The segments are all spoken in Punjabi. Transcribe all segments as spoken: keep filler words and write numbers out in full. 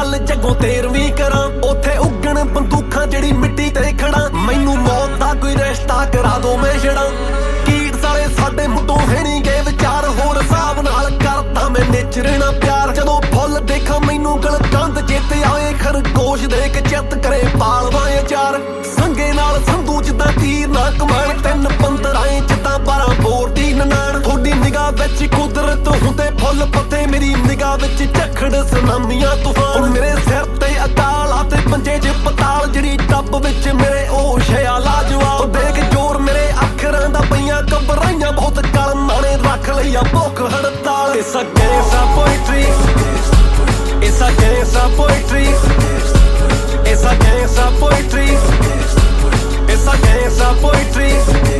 ਚੱਲ ਜੱਗੋਂ ਤੇਰਵੀਂ ਕਰਾਂ, ਉੱਥੇ ਉੱਗਣ ਬੰਦੂਕਾਂ ਜਿਹੜੀ ਮਿੱਟੀ ਤੇ ਖੜਾ। ਮੈਨੂੰ ਮੌਤ ਦਾ ਕੋਈ ਰਿਸ਼ਤਾ ਕਰਾ ਦੋ ਮੈਂ ਛੜਾਂ, ਕੀੜ ਸਾਲੇ ਸਾਡੇ ਮੁੱਢੋਂ ਹੈ ਨੀ ਗੇ ਵਿਚਾਰ। ਹੋਰ ਹਿਸਾਬ ਨਾਲ ਕਰਦਾ ਮੈਂ ਨਿਚਰਣਾ ਪਿਆਰ, ਜਦੋਂ ਫੁੱਲ ਦੇਖਾਂ ਮੈਨੂੰ ਗਲਕੰਦ ਚੇਤੇ ਆਏ। ਖਰਗੋਸ਼ ਦੇਖ ਚਿੱਤ ਕਰੇ ਪਾਲਵਾਂ ਚਾਰ, ਸੰਗੇ ਨਾਲ ਸੰਧੂ ਜਿੱਦਾਂ ਤੀਰ ਨਾ ਕਮਾਣ। ਤਿੰਨ ਪੰਦਰਾਂ ਜਿੱਦਾਂ ਬਾਰਾਂ ਬੋਰ ਦੀ ਨਨਾਣ। ਤੁਹਾਡੀ ਨਿਗਾਹ ਵਿੱਚ ਕੁਦਰਤ ਹੁੰਦੇ ਫੁੱਲ ਪੱਤੇ, ਮੇਰੀ ਨਿਗਾਹ ਵਿੱਚ ਝੱਖੜ ਸੁਨਾਮੀਆਂ ਤੂਫਾਨ। ਮੇਰੇ ਸਿਰ ਤੇ ਅਕਾਲ ਆ ਤੇ ਪੰਜੇ 'ਚ ਪਤਾਲ, ਜਿਹੜੀ ਟੱਬ ਵਿੱਚ ਮੇਰੇ ਉਹ ਸ਼ਿਆ ਲਾਜਵਾਬ। ਦੇਖ ਜ਼ੋਰ ਮੇਰੇ ਅੱਖਰਾਂ ਦਾ ਪਈਆਂ ਘਬਰਾਈਆਂ, ਬਹੁਤ ਕਲਮਾਂ ਨੇ ਰੱਖ ਲਈਆ ਭੁੱਖ ਹੜਤਾਲ। It's a gangsta poetry, it's a gangsta poetry, it's a gangsta poetry, it's a gangsta poetry।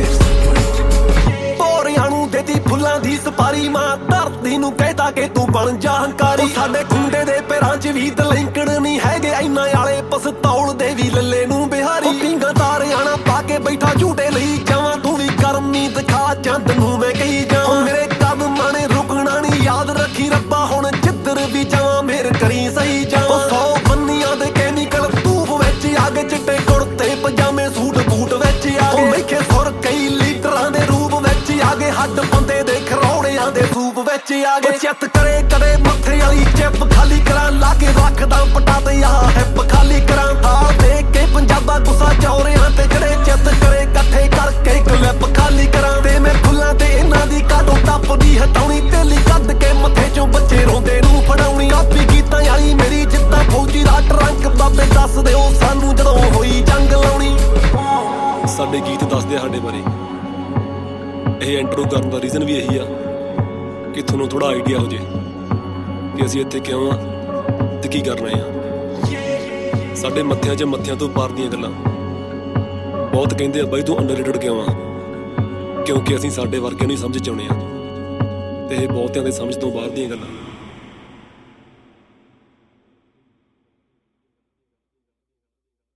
ਪੌੜੀਆਂ ਨੂੰ ਦੇਤੀ ਫੁੱਲਾਂ ਦੀ ਸਪਾਰੀ, ਮਾਂ ਧਰਤੀ ਨੂੰ ਕਹਿਤਾ ਕਿ ਤੂੰ ਬਣ ਜਾ ਹੰਕਾਰੀ। ਸਾਡੇ ਖੁੰਡੇ ਦੇ ਪੈਰਾਂ 'ਚ ਵੀ ਦਲੈਂਕੜ ਨਹੀਂ ਹੈਗੇ, ਇੰਨਾ ਵਾਲੇ ਪਸਤੌਲ ਦੇ ਵੀ ਲੱਲੇ ਨੂੰ ਬਿਹਾਰੀ। ਪਿੰਗਾ ਤਾਰਿਆਂ ਨਾਲ ਪਾ ਕੇ ਬੈਠਾ ਝੂਟੇ ਲਈ ਜਾਵਾਂ, ਤੂੰ ਵੀ ਕਰਮੀ ਦਿਖਾ ਚੰਦ ਨੂੰ ਮੈਂ ਕਹੀ ਜਾਵਾਂ। ਮੇਰੇ ਕਦਮਾਂ ਨੇ ਰੁਕਣਾ ਨਹੀਂ ਯਾਦ ਰੱਖੀ ਰੱਬਾ, ਹੁਣ ਜਿੱਧਰ ਵੀ ਜਾਵਾਂ ਮੇਰ ਕਰੀ ਸਹੀ ਜਾਵਾਂ। ਸੌ ਬੰਨੀਆਂ ਦੇ ਕੈਮੀਕਲ ਧੂਫ ਵਿੱਚ ਆ ਗਏ, ਚਿੱਟੇ ਕੁੜਤੇ ਪਜਾਮੇ ਸੂਟ ਬੂਟ ਵਿੱਚ ਆ ਗਏ। ਮੈਖੇ ਸੁਰ ਕਈ ਲੀਡਰਾਂ ਦੇ ਰੂਪ ਵਿੱਚ ਆ ਗਏ, ਹੱਡ ਬੰਦੇ ਦੇ ਖਰੌੜਿਆਂ ਦੇ ਸੂਪ ਵਿੱਚ ਆ ਗਏ। ਚਿੱਤ ਕਰੇ ਕਦੇ ਮੱਥੇ ਵਾਲੀ ਚਿੱਪ ਖਾਲੀ ਕਰਾਂ, ਲਾ ਕੇ ਰੱਖਦਾ ਪਟਾ ਤੇ ਆਹ ਹਿੱਪ ਖਾਲੀ ਕਰਾਂ। ਹਾਲ ਦੇਖ ਕੇ ਪੰਜਾਬਾ ਗੁੱਸਾ ਚੌਰਿਆਂ ਤੇ ਜਿਹੜੇ, ਚਿੱਤ ਕਰੇ ਇਕੱਠੇ ਕਰਕੇ ਕਲਿੱਪ ਖਾਲੀ ਕਰਾਂ। ਤੇ ਮੈਂ ਫੁੱਲਾਂ ਤੇ ਇਹਨਾਂ ਦੀ ਕਾਟੋ ਟੱਪਦੀ ਹਟਾਉਣੀ, ਤੇਲੀ ਕੱਢ ਕੇ ਮੱਥੇ ਚੋਂ ਬੱਚੇ ਰੋਂਦੇ ਨੂੰ ਫੜਾਉਣੀ। ਆਪੀ ਗੀਤਾਂ ਵਾਲੀ ਮੇਰੀ ਜਿੱਦਾਂ ਫੌਜੀ ਦਾ ਟਰੰਕ, ਬਾਬੇ ਦੱਸ ਦਿਓ ਸਾਨੂੰ ਜਦੋਂ ਹੋਈ ਜੰਗ ਲਾਉਣੀ। ਸਾਡੇ ਗੀਤ ਦੱਸਦੇ ਸਾਡੇ ਬਾਰੇ, ਇਹ ਇੰਟਰੋ ਕਰਨ ਦਾ ਰੀਜ਼ਨ ਵੀ ਇਹੀ ਆ ਕਿ ਤੁਹਾਨੂੰ ਥੋੜਾ ਆਈਡੀਆ ਹੋ ਜੇ ਕਿ ਅਸੀਂ ਇੱਥੇ ਕਿਉਂ ਆ ਤੇ ਕੀ ਕਰ ਰਹੇ ਆ। ਸਾਡੇ ਮੱਥਿਆਂ 'ਚ ਮੱਥਿਆਂ ਤੋਂ ਪਾਰ ਦੀਆਂ ਗੱਲਾਂ, ਬਹੁਤ ਕਹਿੰਦੇ ਆ ਬਾਈ ਤੂੰ ਅੰਡਰਰੇਟਡ ਕਿਉਂ ਆ, ਕਿਉਂਕਿ ਅਸੀਂ ਸਾਡੇ ਵਰਗਿਆਂ ਨੂੰ ਸਮਝ 'ਚ ਆਉਣੇ ਆ, ਤੇ ਇਹ ਬਹੁਤਿਆਂ ਦੇ ਸਮਝ ਤੋਂ ਬਾਹਰ ਦੀਆਂ ਗੱਲਾਂ।